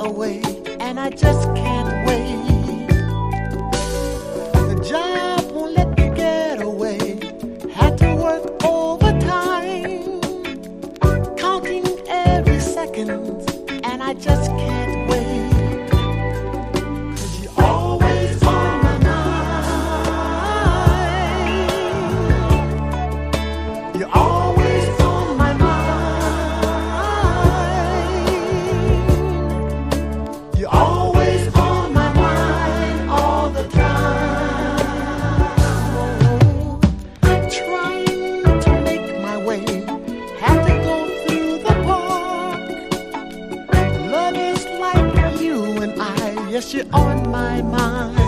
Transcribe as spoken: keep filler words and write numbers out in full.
away, and I just can't wait. The job won't let me get away. Had to work overtime, counting every second, and I just can't wait. 'Cause you're always on my mind. You're always on my mind. You're always on my mind all the time. Trying to make my way, had to go through the park. Lovers like you and I, yes, you're on my mind.